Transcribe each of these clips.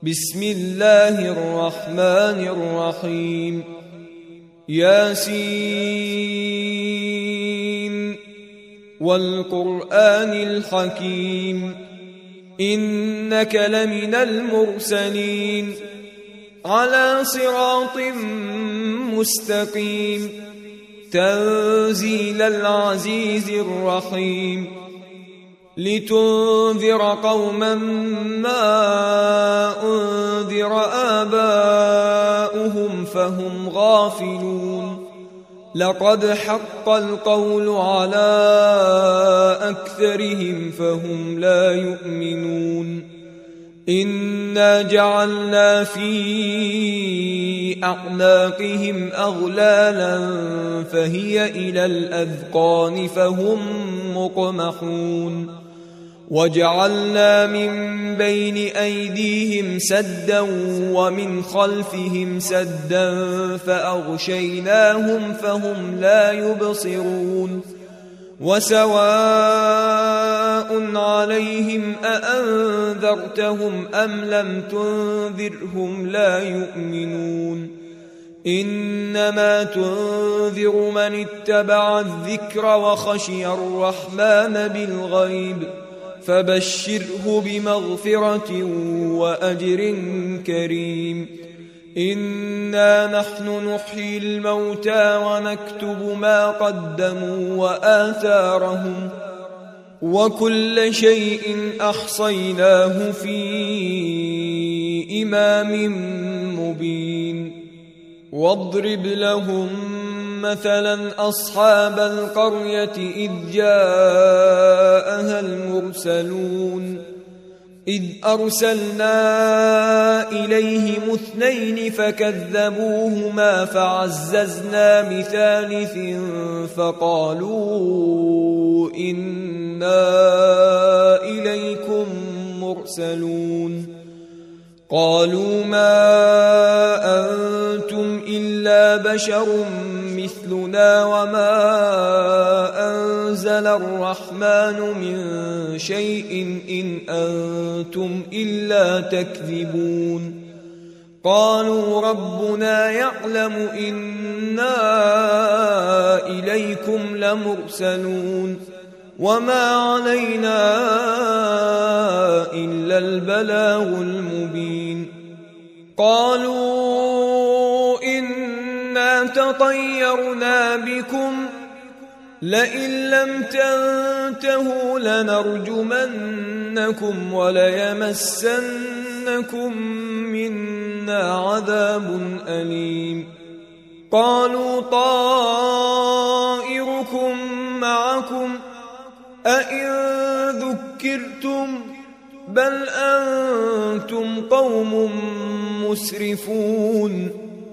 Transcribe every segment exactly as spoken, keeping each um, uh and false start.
بسم الله الرحمن الرحيم. ياسين والقرآن الحكيم إنك لمن المرسلين على صراط مستقيم تنزيل العزيز الرحيم لتنذر قوما ما أنذر آباؤهم فهم غافلون لقد حق القول على أكثرهم فهم لا يؤمنون إنا جعلنا في أعناقهم أغلالا فهي إلى الأذقان فهم مقمحون وجعلنا من بين أيديهم سدا ومن خلفهم سدا فأغشيناهم فهم لا يبصرون وسواء عليهم أأنذرتهم أم لم تنذرهم لا يؤمنون إنما تنذر من اتبع الذكر وخشي الرحمن بالغيب فبشره بمغفرة وأجر كريم إنا نحن نحيي الموتى ونكتب ما قدموا وآثارهم وكل شيء أحصيناه في إمام مبين واضرب لهم مثلا أصحاب القرية إذ جاءها المرسلون إذ أرسلنا إليهم اثنين فكذبوهما فعززنا بثالث فقالوا إنا إليكم مرسلون قالوا ما أنتم إلا بشر مثلنا وما أنزل الرحمن من شيء إن أنتم إلا تكذبون قالوا ربنا يعلم إنا إليكم لمرسلون وما علينا إلا البلاغ المبين قالوا إنا تطيرنا بكم لئن لم تنتهوا لنرجمنكم وليمسنكم منا عذاب أليم قالوا طائركم معكم أئن ذكرتم بل أنتم قوم مسرفون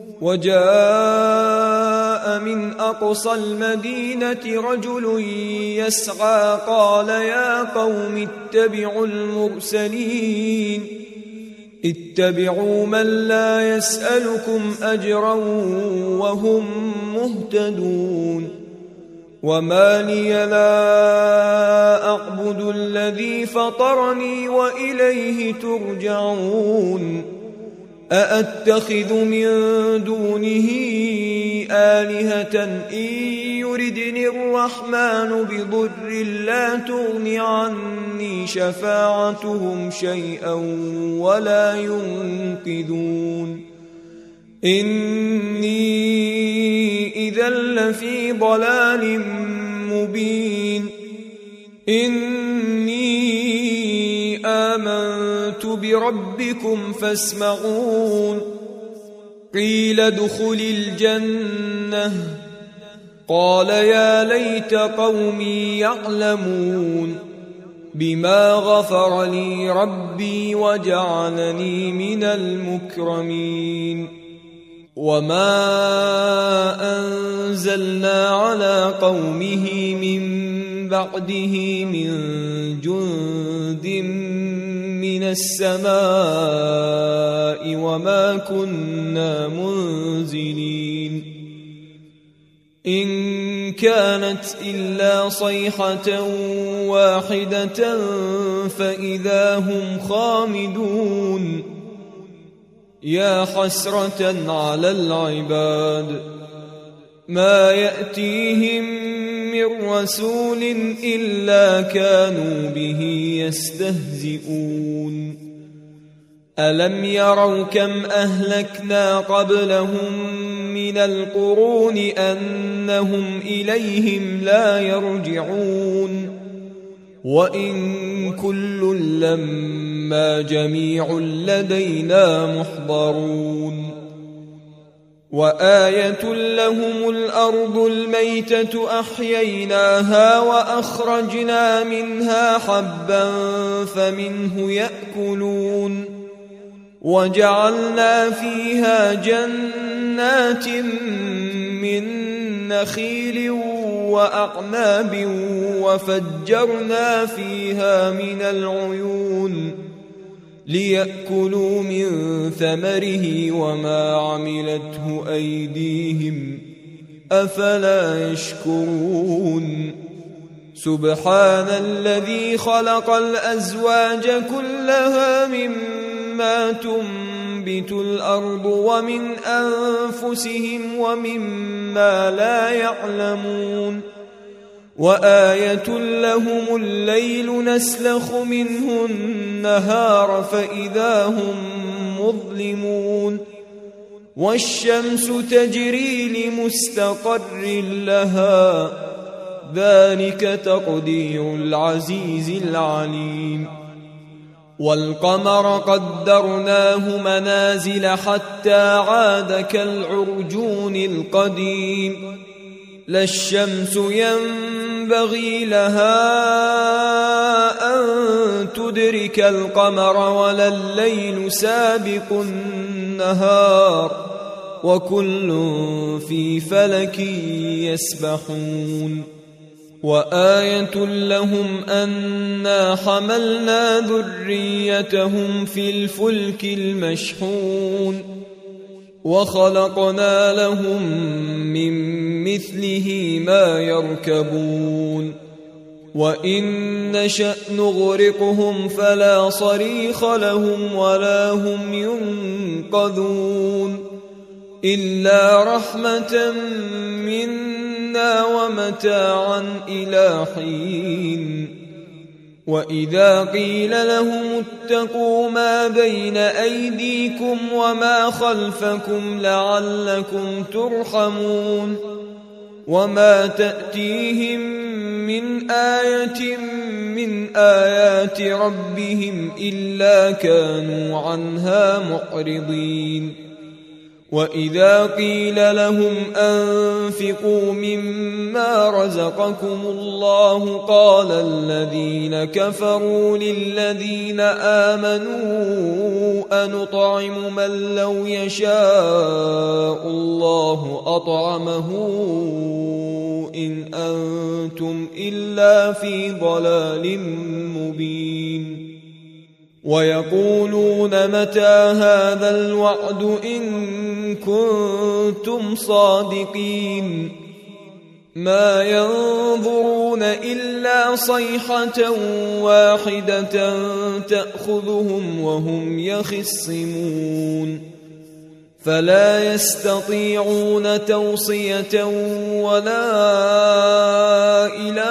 وجاء من أقصى المدينة رجل يسعى قال يا قوم اتبعوا المرسلين اتبعوا من لا يسألكم أجرا وهم مهتدون وما لي لا أعبد الذي فطرني وإليه ترجعون أأتخذ من دونه آلهة إن يردني الرحمن بضر لا تغن عني شفاعتهم شيئا ولا ينقذون إني إذا لفي ضلال مبين إني آمنت بربكم فاسمعون قيل ادخل الجنة قال يا ليت قومي يعلمون بما غفر لي ربي وجعلني من المكرمين وما أنزلنا على قومه من بعده من جند من السماء وما كنا منزلين إن كانت إلا صيحة واحدة فإذا هم خامدون يا حسرة على العباد ما يأتيهم من رسول إلا كانوا به يستهزئون ألم يروا كم أهلكنا قبلهم من القرون أنهم إليهم لا يرجعون وإن كل لما جميع لدينا محضرون وآية لهم الأرض الميتة أحييناها وأخرجنا منها حبا فمنه يأكلون وجعلنا فيها جنات من نخيل وأعناب وفجرنا فيها من العيون ليأكلوا من ثمره وما عملته أيديهم أفلا يشكرون سبحان الذي خلق الأزواج كلها مما تنبت الأرض ومن أنفسهم ومما لا يعلمون وآية لهم الليل نسلخ منه النهار فإذا هم مظلمون والشمس تجري لمستقر لها ذلك تقدير العزيز العليم والقمر قدرناه منازل حتى عاد كالعرجون القديم لا الشمس ينبغي لها أن تدرك القمر ولا الليل سابق النهار وكل في فلك يسبحون وآية لهم أنا حملنا ذريتهم في الفلك المشحون وخلقنا لهم من مثله ما يركبون وإن نشأ نغرقهم فلا صريخ لهم ولا هم ينقذون إلا رحمة منا ومتاعا إلى حين وإذا قيل لهم اتقوا ما بين أيديكم وما خلفكم لعلكم ترحمون وما تأتيهم من آية من آيات ربهم إلا كانوا عنها معرضين وإذا قيل لهم أنفقوا مما رزقكم الله قال الذين كفروا للذين آمنوا أنطعم من لو يشاء الله أطعمه إن أنتم إلا في ضلال مبين ويقولون متى هذا الوعد إن كنتم صادقين ما ينظرون إلا صيحة واحدة تأخذهم وهم يخصمون فلا يستطيعون توصية ولا إلى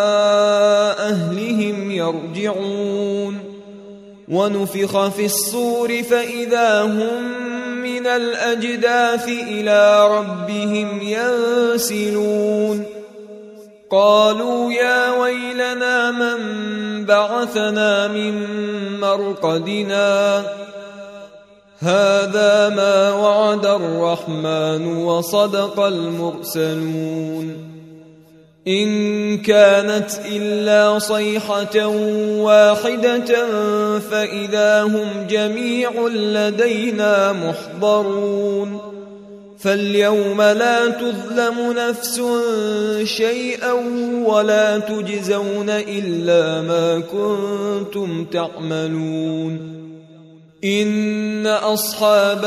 أهلهم يرجعون ونفخ في الصور فإذا هم من الأجداث إلى ربهم ينسلون قالوا يا ويلنا من بعثنا من مرقدنا هذا ما وعد الرحمن وصدق المرسلون إن كانت إلا صيحة واحدة فإذا هم جميع لدينا محضرون فاليوم لا تظلم نفس شيئا ولا تجزون إلا ما كنتم تعملون إن أصحاب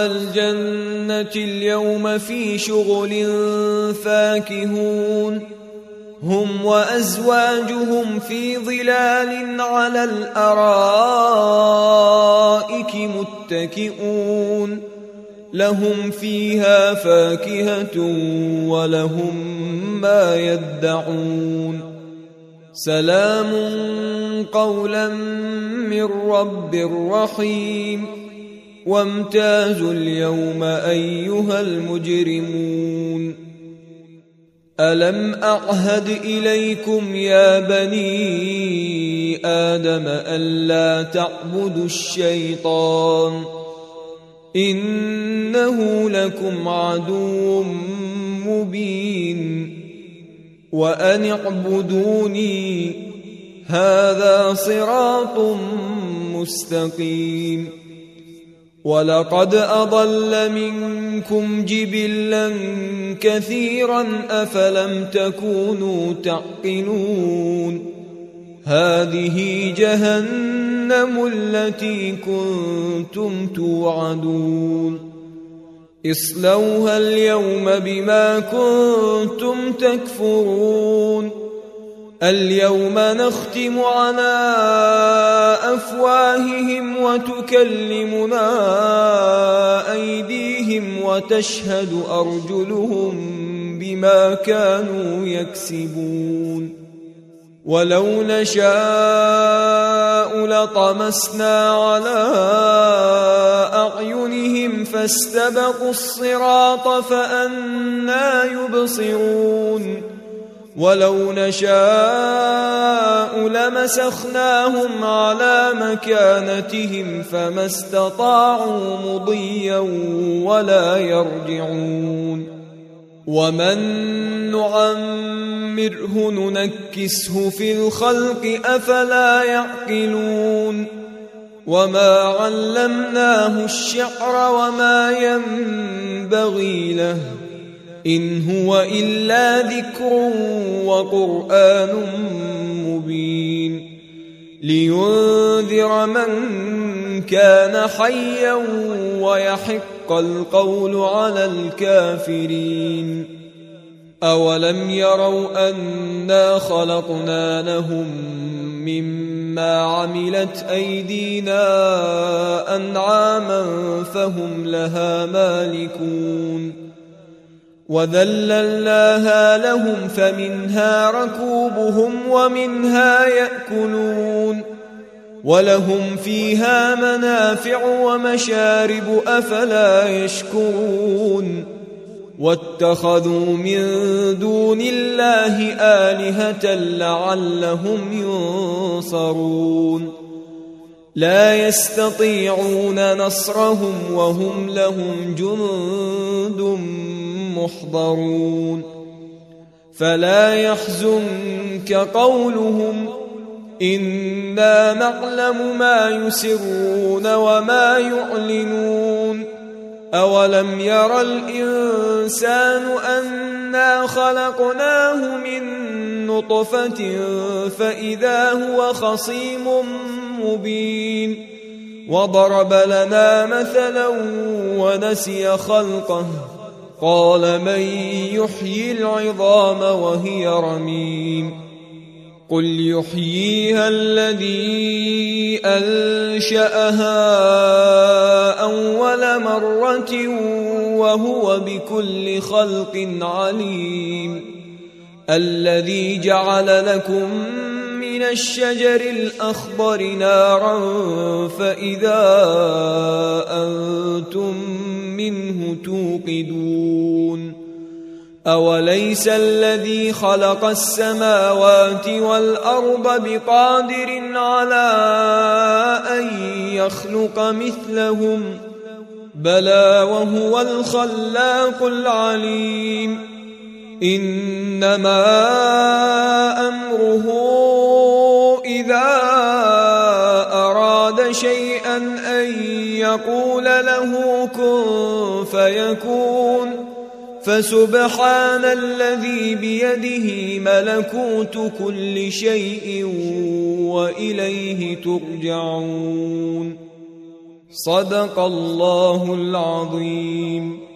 الجنة اليوم في شغل فاكهون هم وأزواجهم في ظلال على الأرائك متكئون لهم فيها فاكهة ولهم ما يدعون سلام قولا من رب رحيم وامتازوا اليوم أيها المجرمون ألم أعهد إليكم يا بني آدم ألا تعبدوا الشيطان إنه لكم عدو مبين وأن اعبدوني هذا صراط مستقيم ولقد أضل منكم جبلا كثيرا أفلم تكونوا تعقلون هذه جهنم التي كنتم توعدون اصلوها اليوم بما كنتم تكفرون اليوم نختم على أفواههم وتكلمنا أيديهم وتشهد أرجلهم بما كانوا يكسبون ولو نشاء لطمسنا على أعينهم فاستبقوا الصراط فأنى يبصرون ولو نشاء لمسخناهم على مكانتهم فما استطاعوا مضيا ولا يرجعون ومن نعمره ننكسه في الخلق أفلا يعقلون وما علمناه الشعر وما ينبغي له إن هو إلا ذكر وقرآن مبين لينذر من كان حيا ويحق القول على الكافرين أولم يروا أنا خلقنا لهم مما عملت أيدينا أنعاما فهم لها مالكون وذللناها لهم فمنها ركوبهم ومنها يأكلون ولهم فيها منافع ومشارب أفلا يشكرون واتخذوا من دون الله آلهة لعلهم ينصرون لا يستطيعون نصرهم وهم لهم جند محضرون فلا يحزنك قولهم إنا نعلم ما يسرون وما يعلنون أولم ير الإنسان أنا خلقناه من نطفة فإذا هو خصيم مبين وضرب لنا مثلا ونسي خلقه قال من يحيي العظام وهي رميم قل يحييها الذي أنشأها أول مرة وهو بكل خلق عليم الذي جعل لكم من الشجر الأخضر نارا فإذا أنتم منه توقدون أوليس الذي خلق السماوات والأرض بقادر على أن يخلق مثلهم بلى وهو الخلاق العليم إنما أمره إذا أراد شيئا أن يقول له كن فيكون فسبحان الذي بيده ملكوت كل شيء وإليه ترجعون صدق الله العظيم.